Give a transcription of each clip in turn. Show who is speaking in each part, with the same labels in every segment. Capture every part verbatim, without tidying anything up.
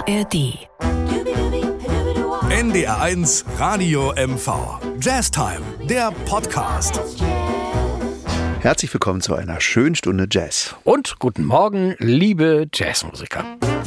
Speaker 1: R D.
Speaker 2: N D R eins Radio M V. Jazztime, der Podcast.
Speaker 3: Herzlich willkommen zu einer schönen Stunde Jazz.
Speaker 4: Und guten Morgen, liebe Jazzmusiker.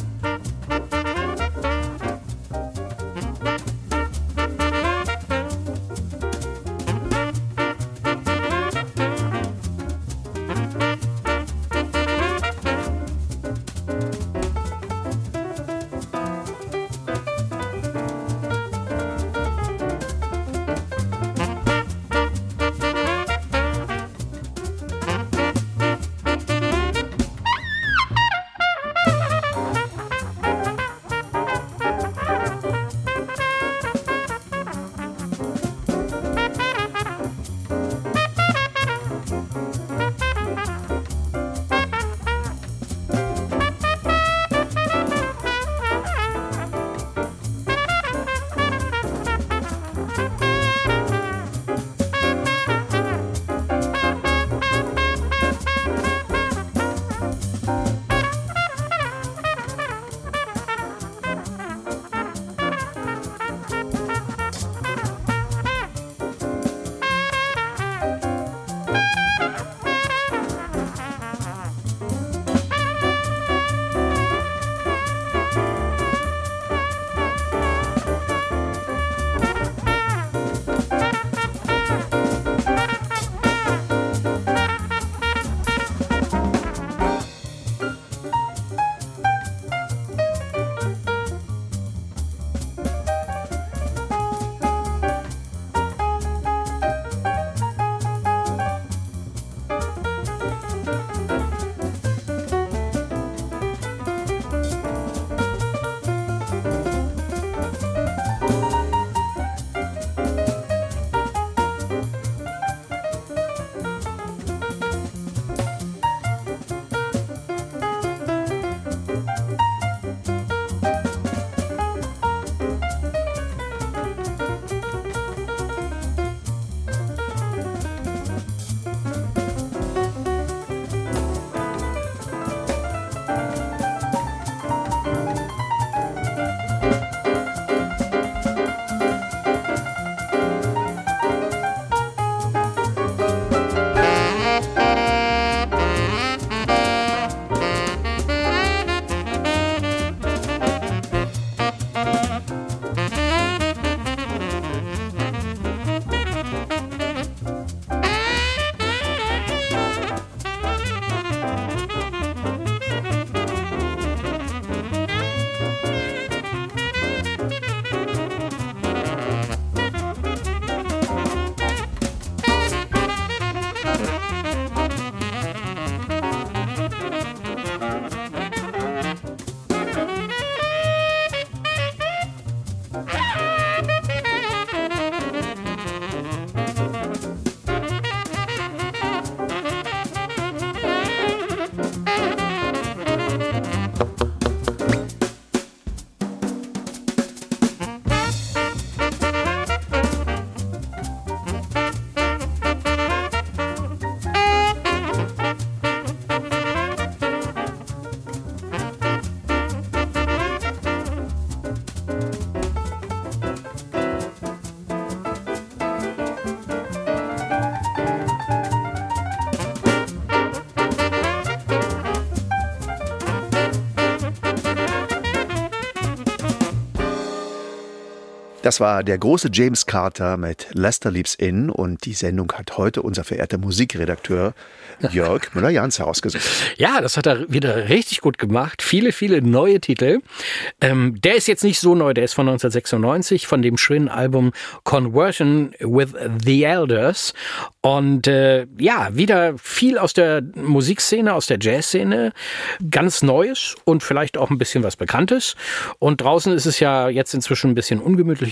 Speaker 3: Das war der große James Carter mit Lester Leaps In und die Sendung hat heute unser verehrter Musikredakteur Jörg Müller-Jahns herausgesucht.
Speaker 4: Ja, das hat er wieder richtig gut gemacht. Viele, viele neue Titel. Ähm, der ist jetzt nicht so neu, der ist von neunzehnhundertsechsundneunzig, von dem schönen Album Conversion with the Elders. Und äh, ja, wieder viel aus der Musikszene, aus der Jazzszene. Ganz Neues und vielleicht auch ein bisschen was Bekanntes. Und draußen ist es ja jetzt inzwischen ein bisschen ungemütlich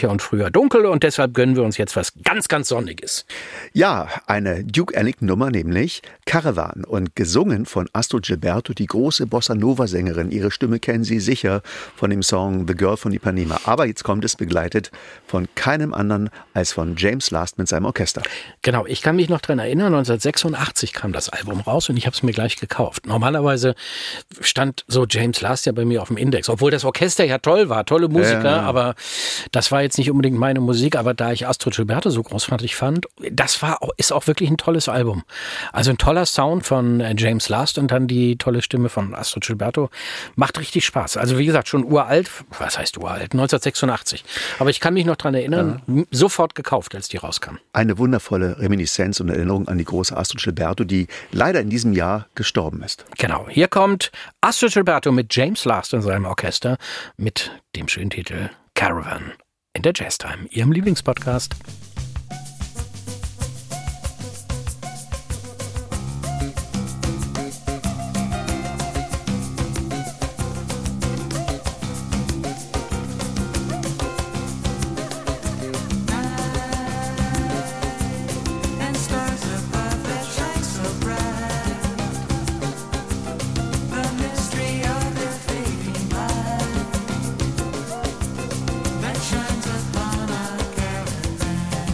Speaker 4: gemütlicher und früher dunkel und deshalb gönnen wir uns jetzt was ganz, ganz Sonniges.
Speaker 3: Ja, eine Duke Ellington-Nummer, nämlich Caravan, und gesungen von Astrud Gilberto, die große Bossa-Nova-Sängerin. Ihre Stimme kennen Sie sicher von dem Song The Girl von Ipanema. Aber jetzt kommt es begleitet von keinem anderen als von James Last mit seinem Orchester.
Speaker 4: Genau, ich kann mich noch dran erinnern, neunzehnhundertsechsundachtzig kam das Album raus und ich habe es mir gleich gekauft. Normalerweise stand so James Last ja bei mir auf dem Index, obwohl das Orchester ja toll war, tolle Musiker, ja. aber das war jetzt nicht unbedingt meine Musik, aber da ich Astrud Gilberto so großartig fand, das war ist auch wirklich ein tolles Album. Also ein toller Sound von James Last und dann die tolle Stimme von Astrud Gilberto. Macht richtig Spaß. Also wie gesagt, schon uralt, was heißt uralt? neunzehnhundertsechsundachtzig. Aber ich kann mich noch dran erinnern, ja. sofort gekauft, als die rauskam.
Speaker 3: Eine wundervolle Reminiszenz und Erinnerung an die große Astrud Gilberto, die leider in diesem Jahr gestorben ist.
Speaker 4: Genau, hier kommt Astrud Gilberto mit James Last und seinem Orchester mit dem schönen Titel Caravan in der Jazztime, Ihrem Lieblingspodcast.
Speaker 1: Shines upon our caravan.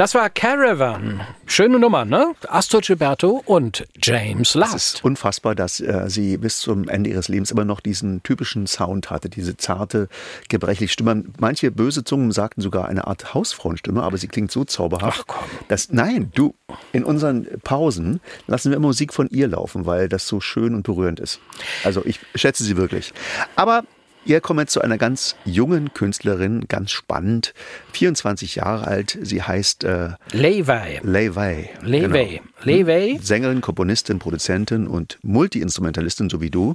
Speaker 4: Das war Caravan. Schöne Nummer, ne? Astor Gilberto und James Last.
Speaker 3: Es ist unfassbar, dass äh, sie bis zum Ende ihres Lebens immer noch diesen typischen Sound hatte, diese zarte, gebrechliche Stimme. Manche böse Zungen sagten sogar eine Art Hausfrauenstimme, aber sie klingt so zauberhaft.
Speaker 4: Ach komm.
Speaker 3: Dass, nein, du, in unseren Pausen lassen wir immer Musik von ihr laufen, weil das so schön und berührend ist. Also ich schätze sie wirklich. Aber hier kommen wir zu einer ganz jungen Künstlerin, ganz spannend, vierundzwanzig Jahre alt. Sie heißt äh,
Speaker 4: Lei Wei.
Speaker 3: Lei Wei.
Speaker 4: Lei Wei.
Speaker 3: Genau.
Speaker 4: Lei Wei.
Speaker 3: Sängerin, Komponistin, Produzentin und Multi-Instrumentalistin, so wie du.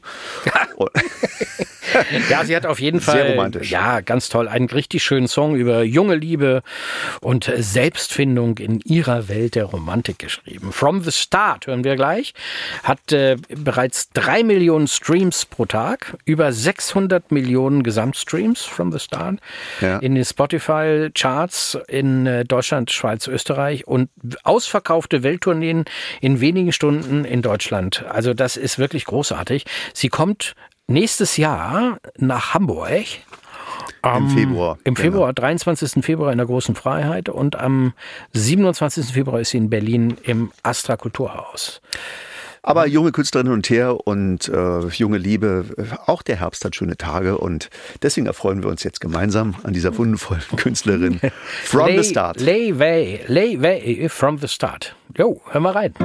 Speaker 4: Ja, sie hat auf jeden Fall,
Speaker 3: sehr romantisch.
Speaker 4: Ja, ganz toll, einen richtig schönen Song über junge Liebe und Selbstfindung in ihrer Welt der Romantik geschrieben. From the Start, hören wir gleich, hat äh, bereits drei Millionen Streams pro Tag, über sechshundert Millionen Gesamtstreams From the Start,
Speaker 3: ja.
Speaker 4: in den Spotify-Charts in äh, Deutschland, Schweiz, Österreich und ausverkaufte Welttourneen in wenigen Stunden in Deutschland. Also das ist wirklich großartig. Sie kommt nächstes Jahr nach Hamburg.
Speaker 3: Im Februar.
Speaker 4: Im Februar,
Speaker 3: genau.
Speaker 4: dreiundzwanzigsten Februar in der Großen Freiheit und am siebenundzwanzigsten Februar ist sie in Berlin im Astra Kulturhaus.
Speaker 3: Aber junge Künstlerinnen und her und äh, junge Liebe, auch der Herbst hat schöne Tage und deswegen erfreuen wir uns jetzt gemeinsam an dieser wundervollen Künstlerin From
Speaker 4: Lei,
Speaker 3: the Start.
Speaker 4: Lei Wei, Lei Wei, From the Start. Jo, hör mal rein.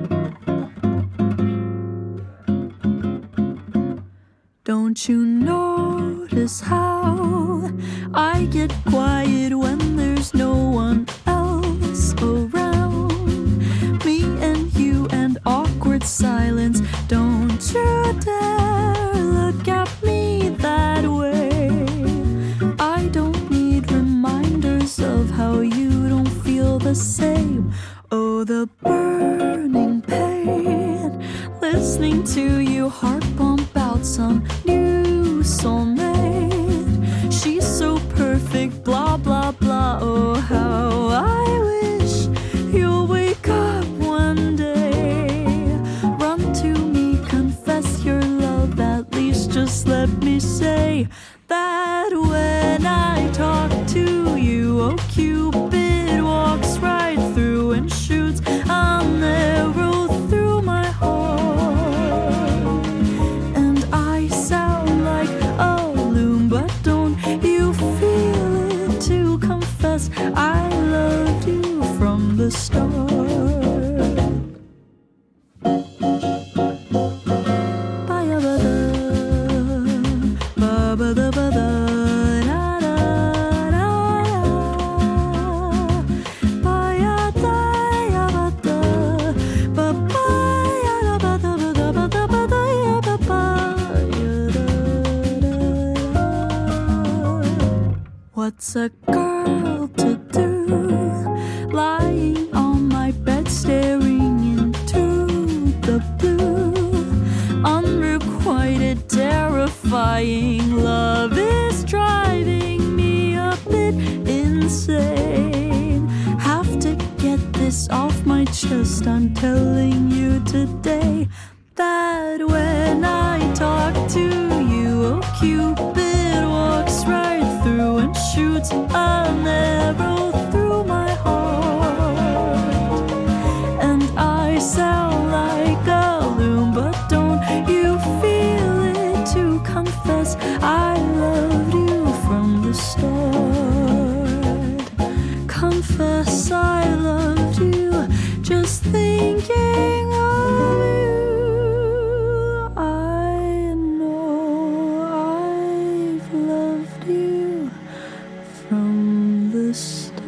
Speaker 1: Don't you notice how I get quiet when there's no one else around? Me and you and awkward silence. Don't you dare look at me that way. I don't need reminders of how you don't feel the same. Oh, the burning pain, listening to you heart bump out some new soulmate. She's so perfect, blah, blah, blah. Oh, how I wish you'll wake up one day. Run to me, confess your love, at least just let me say that when I talk to you, oh, Cupid walks right through and shoots an arrow through my heart. And I sound like a loon, but don't you feel it to confess I loved you from the start. What's a girl to do, lying on my bed staring into the blue? Unrequited, terrifying love is driving me a bit insane. Have to get this off my chest, I'm telling you today that when I talk to you, oh, Cupid walks right through and shoots an arrow through my heart. And I sound like a loon, but don't you feel it to confess I loved you from the start. Confess I loved you, just thinking of you. I know I've loved you from the start.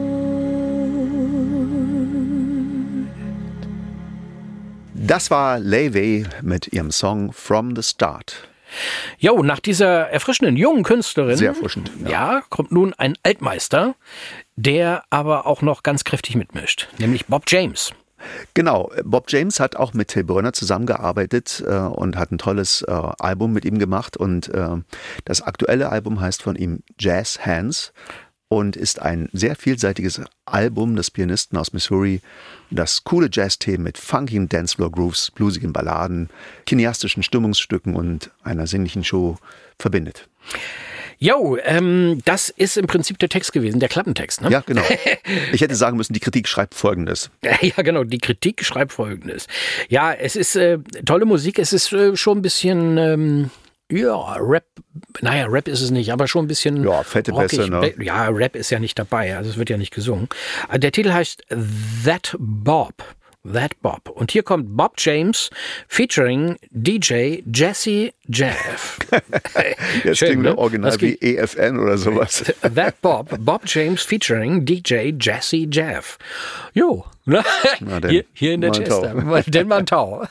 Speaker 3: Das war Lei Wei mit ihrem Song From the Start.
Speaker 4: Jo, nach dieser erfrischenden jungen Künstlerin,
Speaker 3: Sehr erfrischend, ja.
Speaker 4: ja, kommt nun ein Altmeister, der aber auch noch ganz kräftig mitmischt, nämlich Bob James.
Speaker 3: Genau, Bob James hat auch mit Till Brönner zusammengearbeitet äh, und hat ein tolles äh, Album mit ihm gemacht und äh, das aktuelle Album heißt von ihm Jazz Hands und ist ein sehr vielseitiges Album des Pianisten aus Missouri, das coole Jazz-Themen mit funkigen Dancefloor-Grooves, bluesigen Balladen, cineastischen Stimmungsstücken und einer sinnlichen Show verbindet.
Speaker 4: Jo, ähm, das ist im Prinzip der Text gewesen, der Klappentext, ne?
Speaker 3: Ja, genau. Ich hätte sagen müssen, die Kritik schreibt Folgendes.
Speaker 4: Ja, genau, die Kritik schreibt Folgendes. Ja, es ist äh, tolle Musik, es ist äh, schon ein bisschen, ähm, ja, Rap, naja, Rap ist es nicht, aber schon ein bisschen
Speaker 3: Ja, fette
Speaker 4: rockig.
Speaker 3: Bässe, ne?
Speaker 4: Ja, Rap ist ja nicht dabei, also es wird ja nicht gesungen. Der Titel heißt That Bob. That Bob. Und hier kommt Bob James featuring D J Jesse Jeff.
Speaker 3: Jetzt
Speaker 4: Schön,
Speaker 3: klingt
Speaker 4: ne?
Speaker 3: der Original
Speaker 4: Das
Speaker 3: wie
Speaker 4: geht-
Speaker 3: E F N oder sowas.
Speaker 4: That Bob, Bob James featuring D J Jesse Jeff. Jo, ne?
Speaker 3: Na denn,
Speaker 4: hier, hier in der
Speaker 3: mal ein Tau.
Speaker 4: Chester. Den mal ein Tau.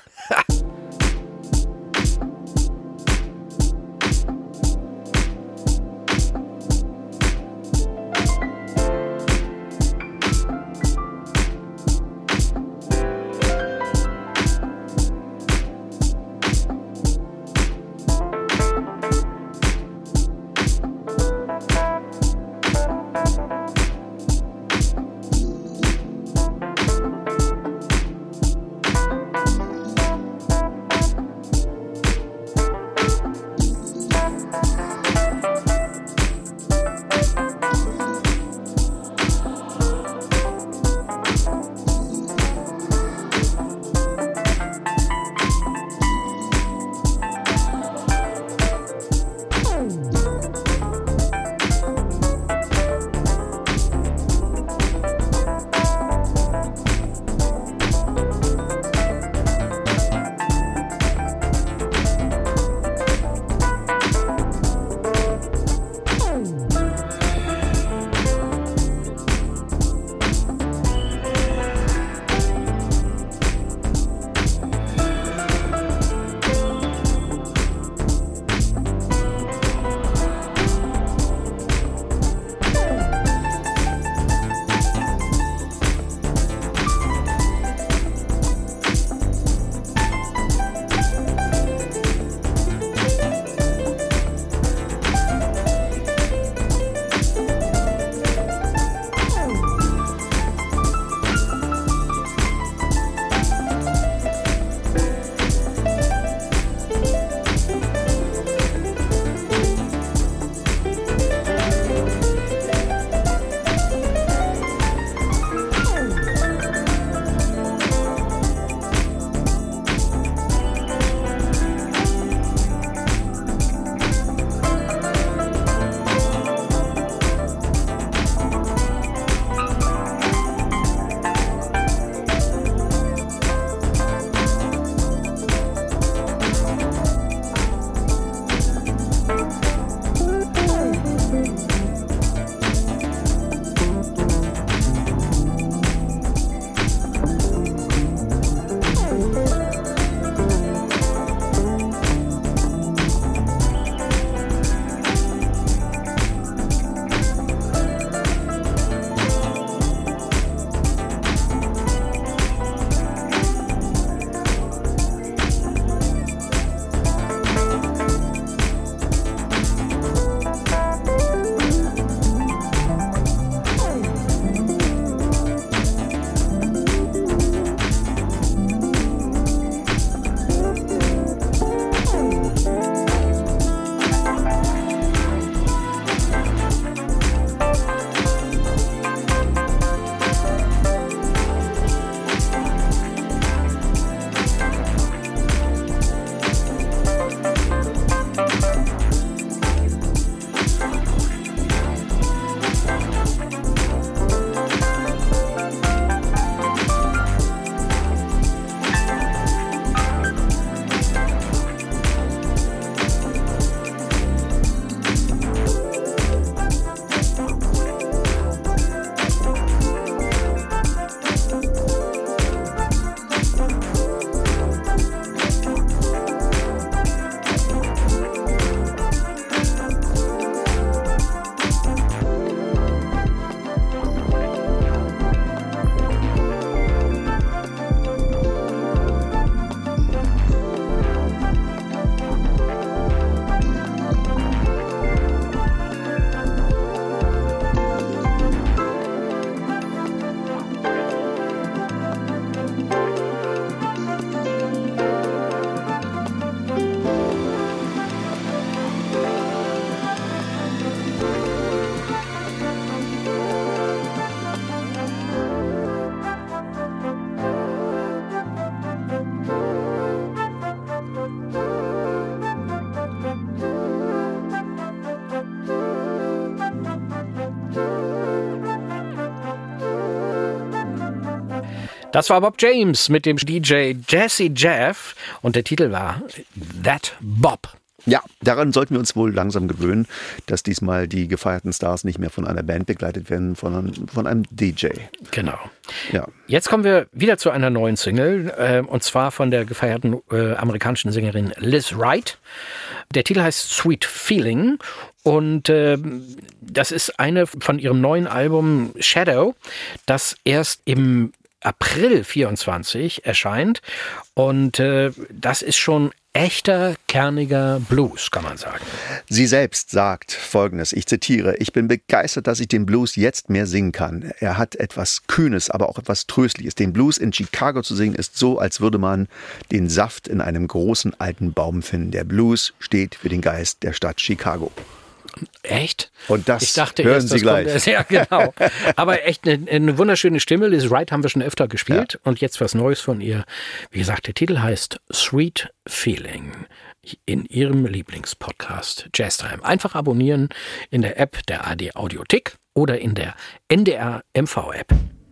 Speaker 4: Das war Bob James mit dem D J Jazzy Jeff und der Titel war That Bob.
Speaker 3: Ja, daran sollten wir uns wohl langsam gewöhnen, dass diesmal die gefeierten Stars nicht mehr von einer Band begleitet werden, sondern von einem D J.
Speaker 4: Genau.
Speaker 3: Ja.
Speaker 4: Jetzt kommen wir wieder zu einer neuen Single, äh, und zwar von der gefeierten äh, amerikanischen Sängerin Liz Wright. Der Titel heißt Sweet Feeling und äh, das ist eine von ihrem neuen Album Shadow, das erst im April vierundzwanzig erscheint und äh, das ist schon echter, kerniger Blues, kann man sagen.
Speaker 3: Sie selbst sagt Folgendes, ich zitiere, ich bin begeistert, dass ich den Blues jetzt mehr singen kann. Er hat etwas Kühnes, aber auch etwas Tröstliches. Den Blues in Chicago zu singen ist so, als würde man den Saft in einem großen alten Baum finden. Der Blues steht für den Geist der Stadt Chicago.
Speaker 4: Echt?
Speaker 3: Und das
Speaker 4: ich dachte
Speaker 3: hören
Speaker 4: erst,
Speaker 3: Sie
Speaker 4: das
Speaker 3: gleich.
Speaker 4: Kommt erst, ja, genau. Aber echt eine, eine wunderschöne Stimme. Liz Wright haben wir schon öfter gespielt. Ja. Und jetzt was Neues von ihr. Wie gesagt, der Titel heißt Sweet Feeling. In Ihrem Lieblingspodcast Jazztime. Einfach abonnieren in der App der A D Audiothek oder in der N D R M V App.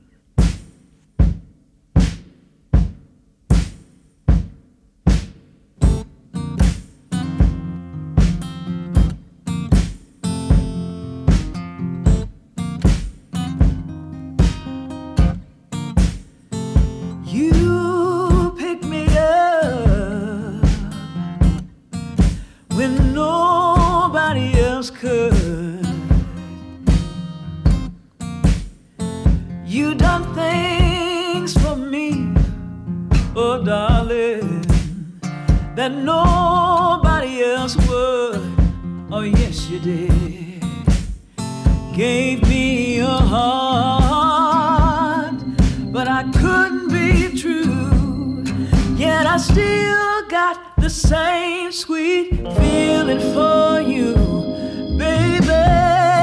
Speaker 1: You done things for me, oh darling, that nobody else would. Oh yes you did. Gave me your heart, but I couldn't be true. Yet I still got the same sweet feeling for you, baby.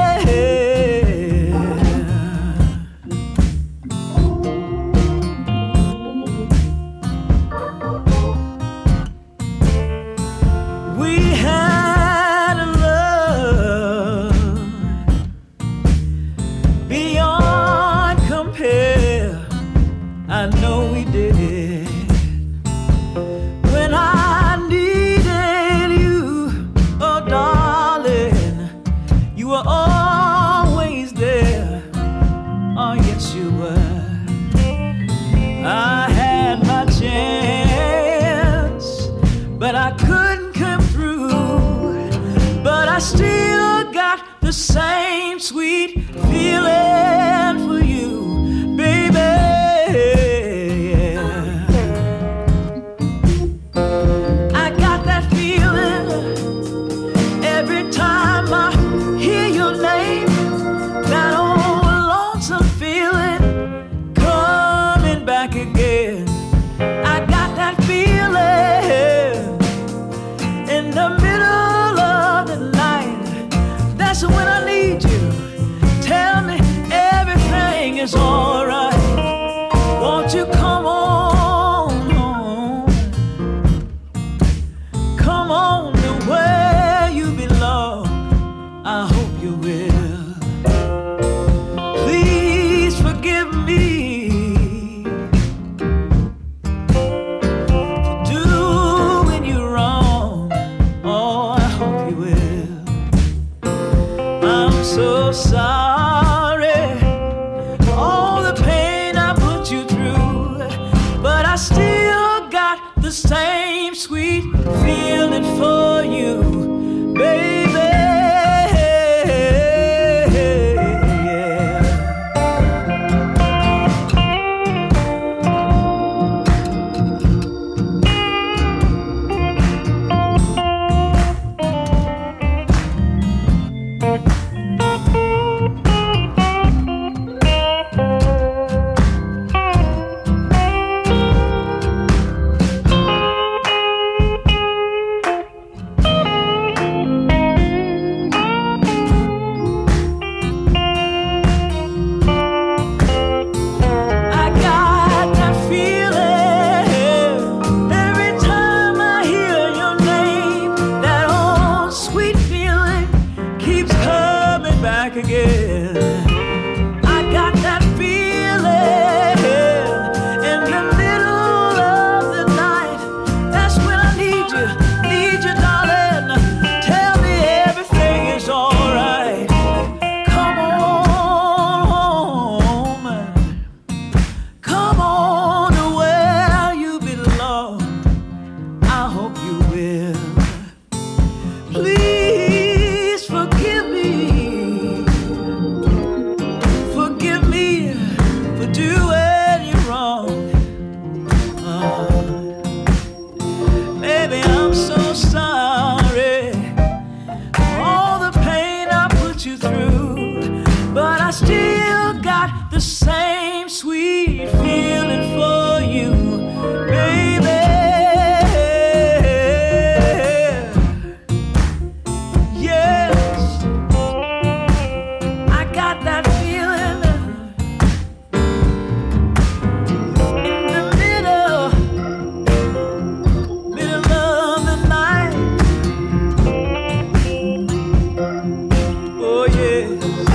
Speaker 1: The same sweet feeling for you, baby. I got that feeling every time I hear your name. That old lonesome feeling coming back again. I got that feeling in the middle of the night. That's when I need you. Tell me everything is alright. Won't you come on home? Come on to where you belong. I hope you will. Please forgive me for doing you wrong. Oh, I hope you will. I'm so sorry for all the pain I put you through, but I still got the same sweet feeling for you, baby. Again, I got that feeling in the same sweet feeling for you, baby. Yes, I got that feeling in the middle, middle of the night. Oh yeah.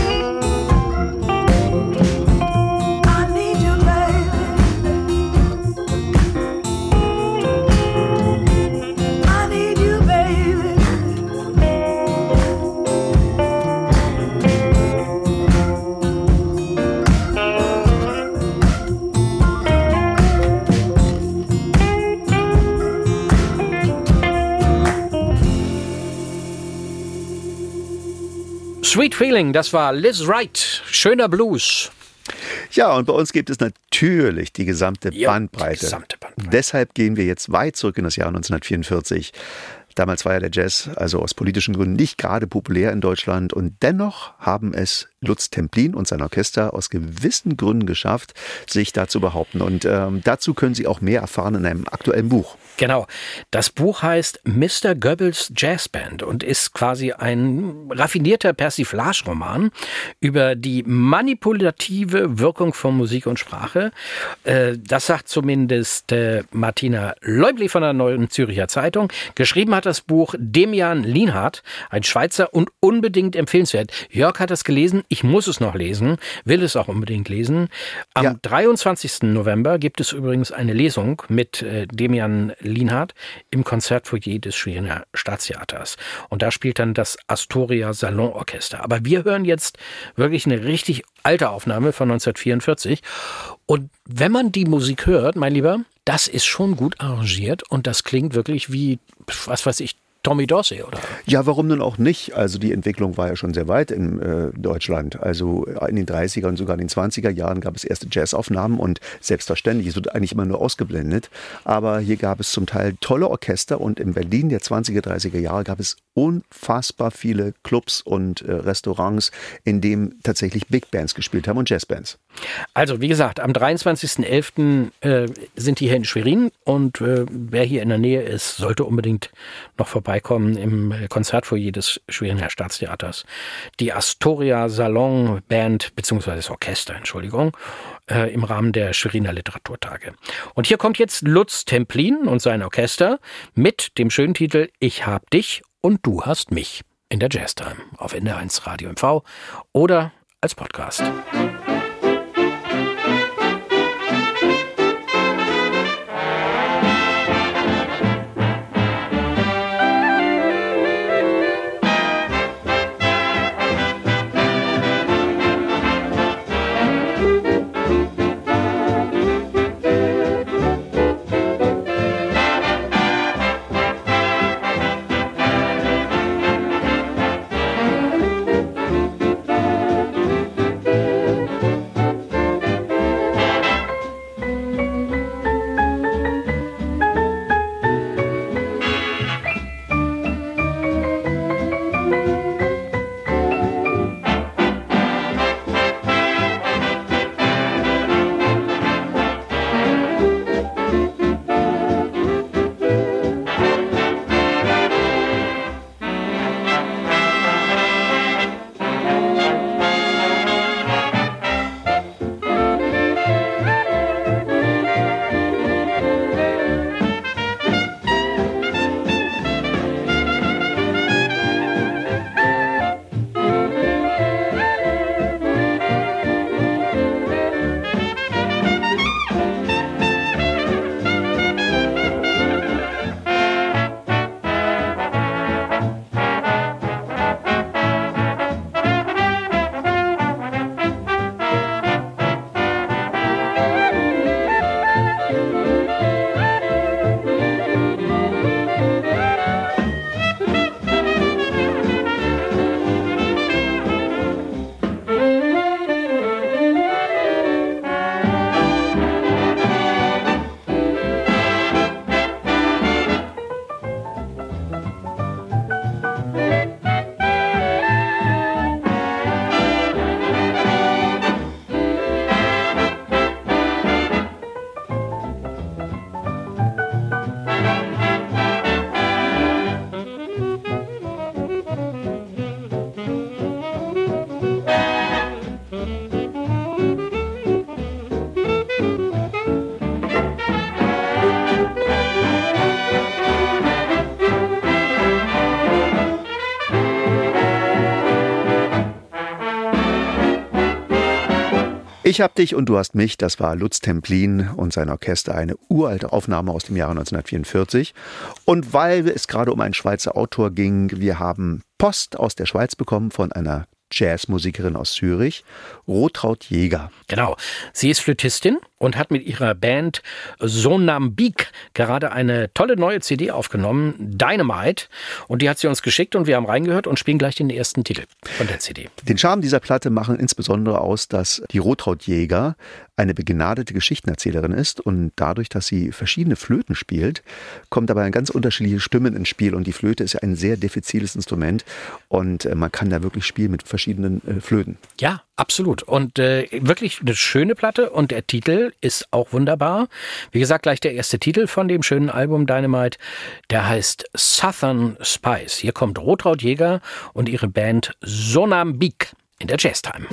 Speaker 4: Sweet Feeling, das war Liz Wright. Schöner Blues.
Speaker 3: Ja, und bei uns gibt es natürlich die gesamte
Speaker 4: Ja,
Speaker 3: Bandbreite.
Speaker 4: die gesamte Bandbreite.
Speaker 3: Deshalb gehen wir jetzt weit zurück in das Jahr neunzehnhundertvierundvierzig. Damals war ja der Jazz, also aus politischen Gründen, nicht gerade populär in Deutschland. Und dennoch haben es Lutz Templin und sein Orchester aus gewissen Gründen geschafft, sich da zu behaupten. Und ähm, dazu können Sie auch mehr erfahren in einem aktuellen Buch.
Speaker 4: Genau. Das Buch heißt Mister Goebbels Jazz Band und ist quasi ein raffinierter Persiflage-Roman über die manipulative Wirkung von Musik und Sprache. Das sagt zumindest Martina Leubli von der Neuen Zürcher Zeitung. Geschrieben hat das Buch Demian Lienhardt, ein Schweizer und unbedingt empfehlenswert. Jörg hat das gelesen, ich muss es noch lesen, will es auch unbedingt lesen. Am ja. dreiundzwanzigsten November gibt es übrigens eine Lesung mit Demian Lienhardt im Konzertfoyer des Schweriner Staatstheaters. Und da spielt dann das Astoria Salonorchester. Aber wir hören jetzt wirklich eine richtig alte Aufnahme von neunzehnhundertvierundvierzig. Und wenn man die Musik hört, mein Lieber, das ist schon gut arrangiert und das klingt wirklich wie, was weiß ich, Tommy Dorsey, oder?
Speaker 3: Ja, warum denn auch nicht? Also die Entwicklung war ja schon sehr weit in äh, Deutschland. Also in den dreißiger und sogar in den zwanziger Jahren gab es erste Jazzaufnahmen und selbstverständlich, es wird eigentlich immer nur ausgeblendet. Aber hier gab es zum Teil tolle Orchester und in Berlin der zwanziger, dreißiger Jahre gab es unfassbar viele Clubs und äh, Restaurants, in denen tatsächlich Big Bands gespielt haben und Jazzbands.
Speaker 4: Also wie gesagt, am dreiundzwanzigsten elften äh, sind die hier in Schwerin und äh, wer hier in der Nähe ist, sollte unbedingt noch vorbeikommen im Konzertfoyer des Schweriner Staatstheaters. Die Astoria Salon Band, beziehungsweise das Orchester, Entschuldigung, äh, im Rahmen der Schweriner Literaturtage. Und hier kommt jetzt Lutz Templin und sein Orchester mit dem schönen Titel Ich hab dich und du hast mich in der Jazztime auf N D R eins Radio M V oder als Podcast.
Speaker 3: Ich hab dich und du hast mich, das war Lutz Templin und sein Orchester, eine uralte Aufnahme aus dem Jahre neunzehnhundertvierundvierzig. Und weil es gerade um einen Schweizer Autor ging, wir haben Post aus der Schweiz bekommen von einer Jazzmusikerin aus Zürich, Rotraud Jäger.
Speaker 4: Genau. Sie ist Flötistin und hat mit ihrer Band Sonambik gerade eine tolle neue C D aufgenommen, Dynamite. Und die hat sie uns geschickt und wir haben reingehört und spielen gleich den ersten Titel von der C D.
Speaker 3: Den Charme dieser Platte machen insbesondere aus, dass die Rotraud Jäger eine begnadete Geschichtenerzählerin ist und dadurch, dass sie verschiedene Flöten spielt, kommt dabei ganz unterschiedliche Stimmen ins Spiel und die Flöte ist ja ein sehr diffiziles Instrument und man kann da wirklich spielen mit verschiedenen äh, Flöten.
Speaker 4: Ja, absolut. Und äh, wirklich eine schöne Platte und der Titel ist auch wunderbar. Wie gesagt, gleich der erste Titel von dem schönen Album Dynamite, der heißt Southern Spice. Hier kommt Rotraud Jäger und ihre Band Sonambik in der Jazztime.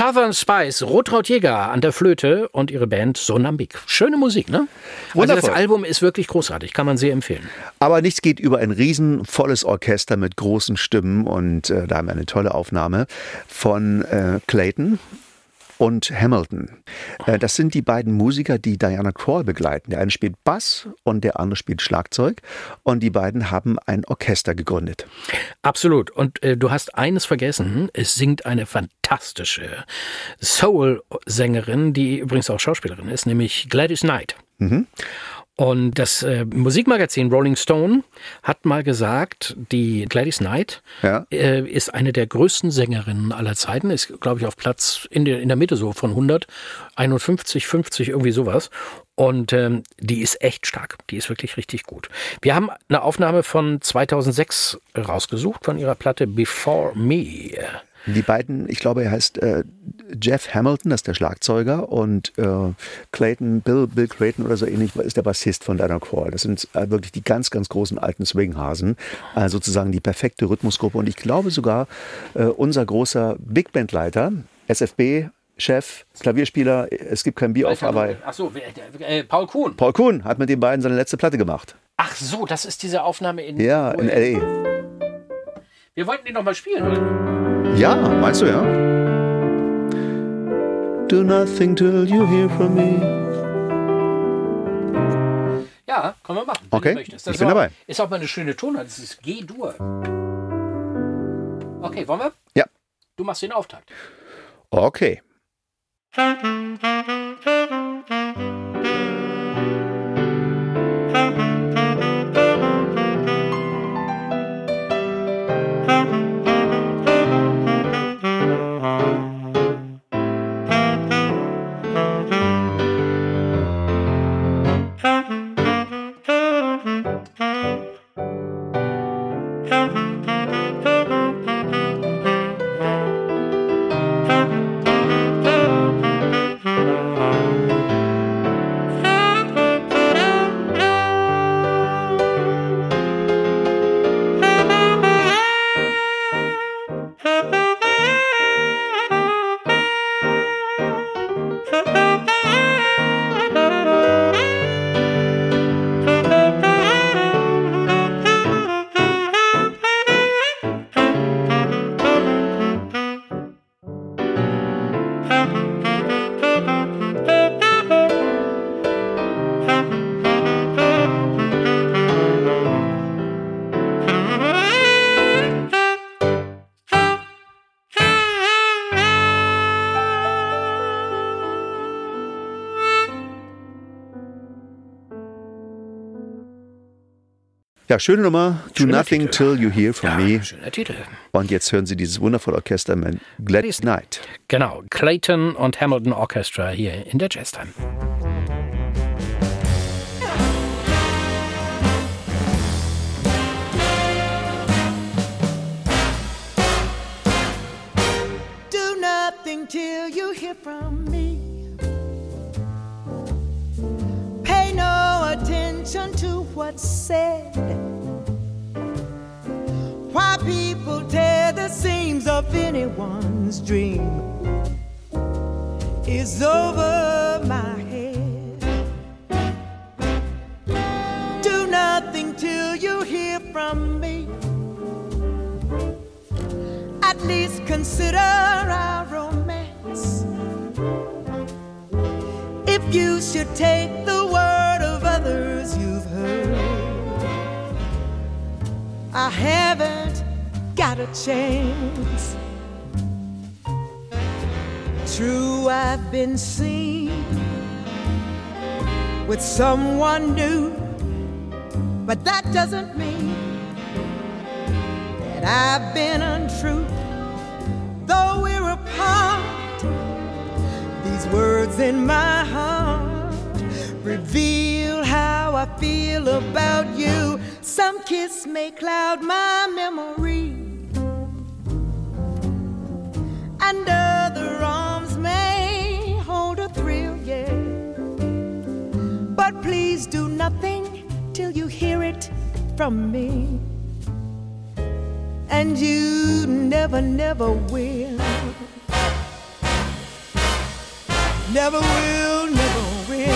Speaker 4: Southern Spice, Rotraudjäger an der Flöte und ihre Band Sonambik. Schöne Musik, ne?
Speaker 3: Wundervoll.
Speaker 4: Also das Album ist wirklich großartig, kann man sehr empfehlen.
Speaker 3: Aber nichts geht über ein riesen volles Orchester mit großen Stimmen und äh, da haben wir eine tolle Aufnahme von äh, Clayton und Hamilton. Äh, das sind die beiden Musiker, die Diana Krall begleiten. Der eine spielt Bass und der andere spielt Schlagzeug und die beiden haben ein Orchester gegründet.
Speaker 4: Absolut. Und äh, du hast eines vergessen. Es singt eine fantastische Soul-Sängerin, die übrigens auch Schauspielerin ist, nämlich Gladys Knight. Mhm. Und das äh, Musikmagazin Rolling Stone hat mal gesagt, die Gladys Knight ja. äh, ist eine der größten Sängerinnen aller Zeiten, ist, glaube ich, auf Platz in der, in der Mitte so von hunderteinundfünfzig, fünfzig, irgendwie sowas. Und ähm, die ist echt stark, die ist wirklich richtig gut. Wir haben eine Aufnahme von zweitausendsechs rausgesucht, von ihrer Platte Before Me.
Speaker 3: Die beiden, ich glaube, er heißt äh, Jeff Hamilton, das ist der Schlagzeuger, und äh, Clayton, Bill, Bill Clayton oder so ähnlich ist der Bassist von Diana Krall. Das sind äh, wirklich die ganz, ganz großen alten Swinghasen, äh, sozusagen die perfekte Rhythmusgruppe. Und ich glaube sogar, äh, unser großer Big Band-Leiter, S F B-Chef, Klavierspieler, es gibt kein Bier auf Hawaii.
Speaker 4: Ach so, äh, Paul Kuhn.
Speaker 3: Paul Kuhn hat mit den beiden seine letzte Platte gemacht.
Speaker 4: Ach so, das ist diese Aufnahme in...
Speaker 3: Ja, in L A.
Speaker 4: Wir wollten die noch mal spielen, oder?
Speaker 3: Ja, meinst du, ja? Do nothing till you hear from me.
Speaker 4: Ja, können wir machen, wenn
Speaker 3: okay,
Speaker 4: du möchtest. Das
Speaker 3: ich bin
Speaker 4: auch,
Speaker 3: dabei.
Speaker 4: Ist auch mal eine schöne Tonart, das ist G-Dur. Okay, wollen wir?
Speaker 3: Ja.
Speaker 4: Du machst den Auftakt.
Speaker 3: Okay. Ja, schöne Nummer. Do
Speaker 4: Schöner
Speaker 3: nothing
Speaker 4: Titel.
Speaker 3: till you hear from
Speaker 4: Ja,
Speaker 3: me.
Speaker 4: schöner Titel.
Speaker 3: Und jetzt hören Sie dieses wundervolle Orchester mit Gladys Knight.
Speaker 4: Genau, Clayton und Hamilton Orchestra hier in der Jazztime.
Speaker 5: Do nothing till you hear from me. Pay no attention to what's said. Why people tear the seams of anyone's dream is over my head. Do nothing till you hear from me. At least consider our romance. If you should take the word of others you've heard, I haven't got a chance. True, I've been seen with someone new, but that doesn't mean that I've been untrue. Though we're apart, these words in my heart reveal how I feel about you. Some kiss may cloud my memory, and other arms may hold a thrill, yeah. But please do nothing till you hear it from me. And you never, never will. never will, never will.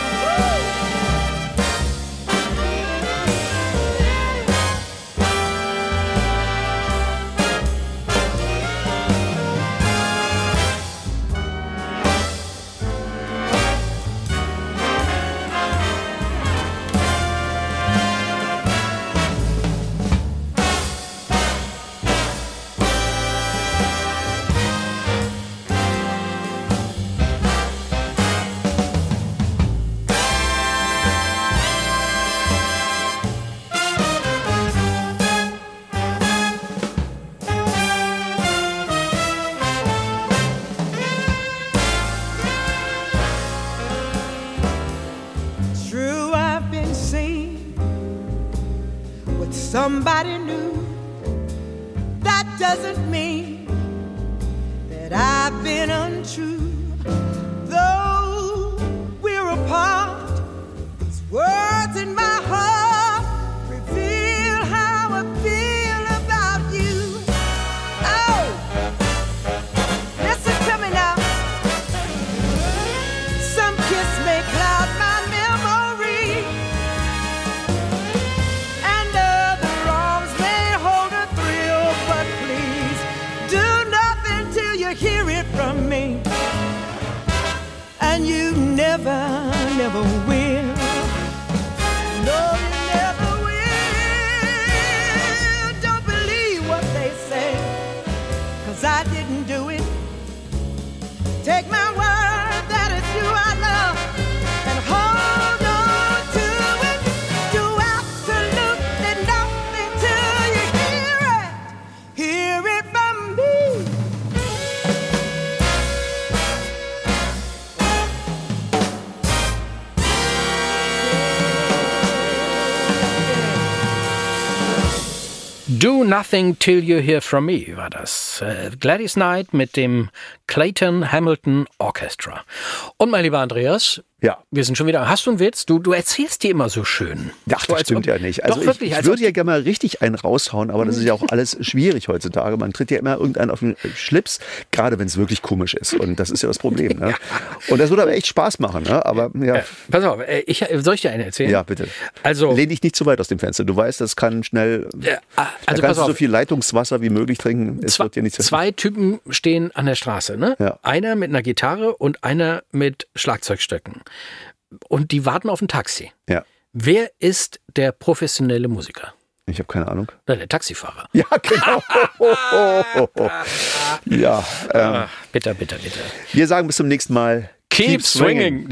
Speaker 5: Somebody new, that doesn't mean that I've been untrue. Though we're apart, these words in my heart reveal how I feel about you. Oh, listen to me now. Some kiss may cloud my memory, and other arms may hold a thrill, but please do nothing till you hear it from me. And you never, never will. No, you never will. Don't believe what they say, 'cause I didn't do it. Take my word that it's you I love, and hold on to it. Do absolutely nothing till you hear it. Hear it from me.
Speaker 4: Do Nothing Till You Hear From Me war das. Äh, Gladys Knight mit dem Clayton Hamilton Orchestra. Und mein lieber Andreas,
Speaker 3: Ja.
Speaker 4: wir sind schon wieder. Hast du einen Witz? Du, du erzählst dir immer so schön.
Speaker 3: Ach,
Speaker 4: so,
Speaker 3: das
Speaker 4: als
Speaker 3: stimmt
Speaker 4: ob-
Speaker 3: ja nicht.
Speaker 4: Doch,
Speaker 3: Also
Speaker 4: wirklich,
Speaker 3: ich,
Speaker 4: als
Speaker 3: ich
Speaker 4: ob-
Speaker 3: würde ja gerne mal richtig einen raushauen, aber das ist ja auch alles schwierig heutzutage. Man tritt ja immer irgendeinen auf den Schlips, gerade wenn es wirklich komisch ist. Und das ist ja das Problem. Ne? Und das würde aber echt Spaß machen. Ne? Aber ja,
Speaker 4: Äh, pass auf, äh, ich, soll ich dir eine erzählen?
Speaker 3: ja, bitte.
Speaker 4: Also,
Speaker 3: Lehn dich nicht zu weit aus dem Fenster. Du weißt, das kann schnell.
Speaker 4: Ja,
Speaker 3: da
Speaker 4: also
Speaker 3: kannst
Speaker 4: pass
Speaker 3: du so
Speaker 4: auf.
Speaker 3: viel Leitungswasser wie möglich trinken. Es
Speaker 4: Zwei,
Speaker 3: wird dir nichts.
Speaker 4: zwei Typen stehen an der Straße, ne?
Speaker 3: Ja.
Speaker 4: Einer mit einer Gitarre und einer mit Schlagzeugstöcken. Und die warten auf ein Taxi.
Speaker 3: Ja,
Speaker 4: Wer ist der professionelle Musiker?
Speaker 3: ich habe keine Ahnung.
Speaker 4: Na, der Taxifahrer.
Speaker 3: Ja, genau. ja, ähm,
Speaker 4: Ah, bitter, bitter, bitter.
Speaker 3: wir sagen bis zum nächsten Mal.
Speaker 4: Keep swinging.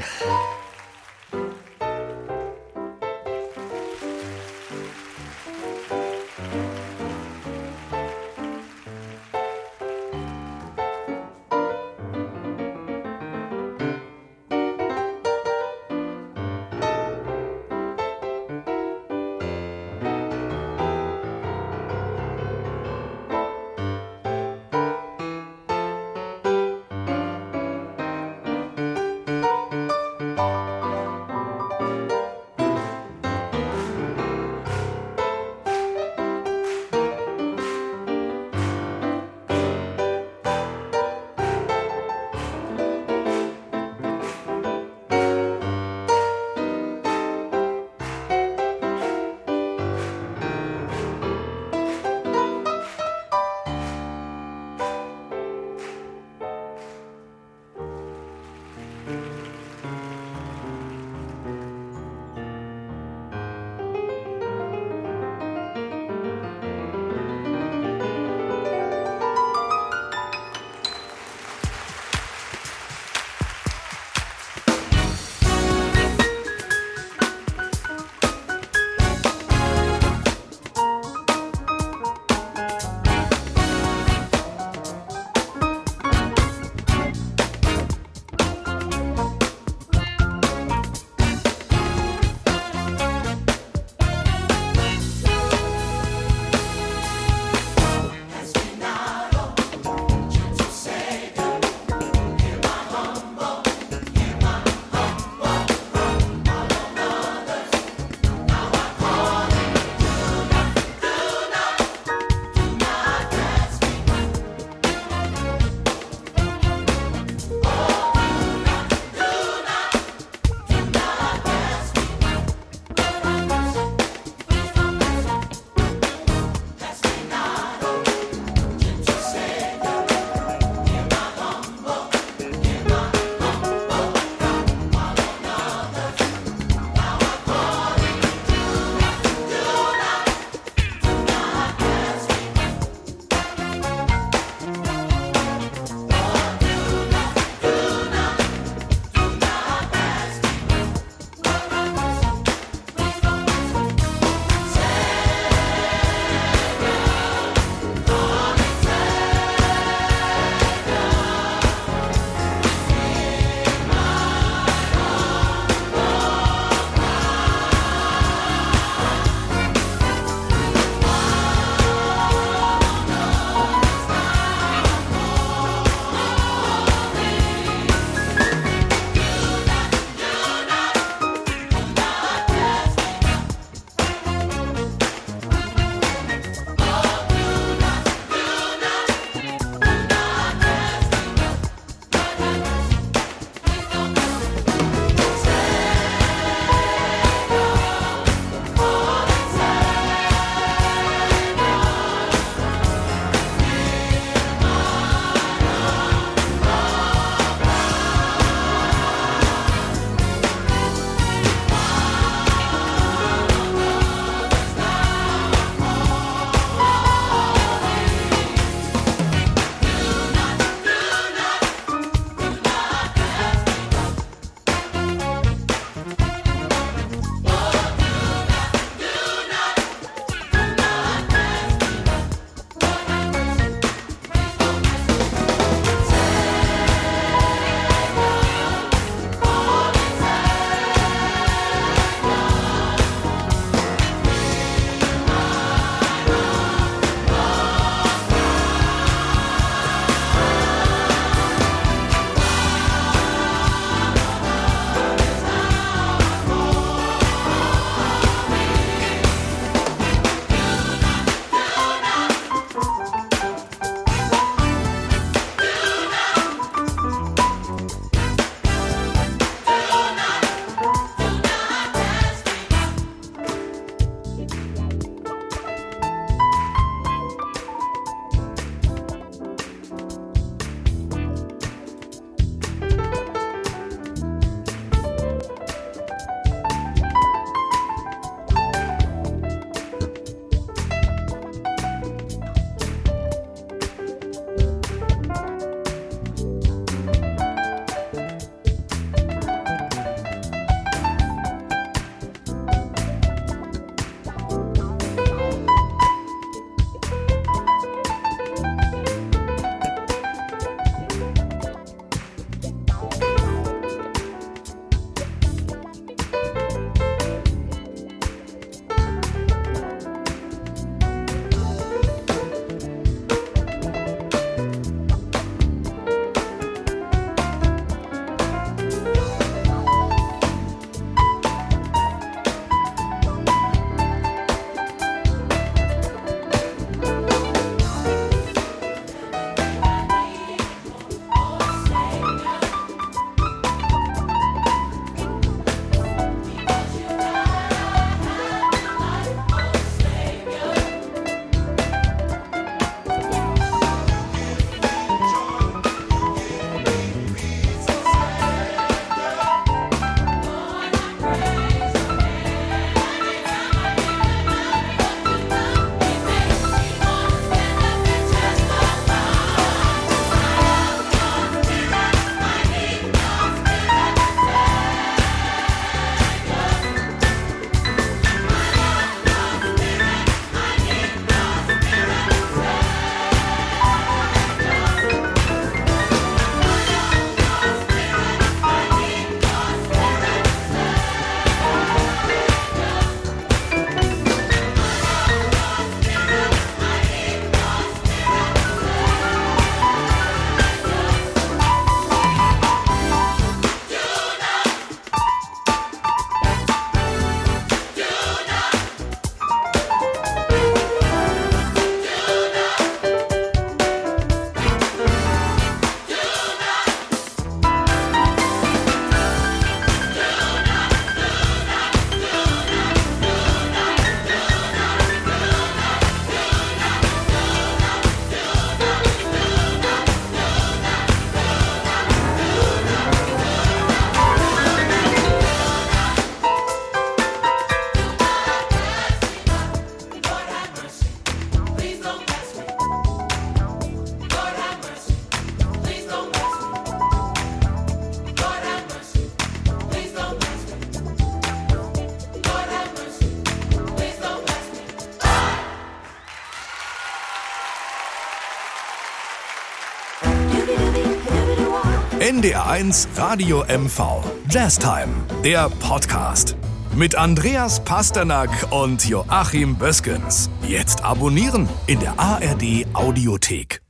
Speaker 2: N D R eins Radio M V. Jazztime, der Podcast. Mit Andreas Pasternak und Joachim Böskens. Jetzt abonnieren in der A R D Audiothek.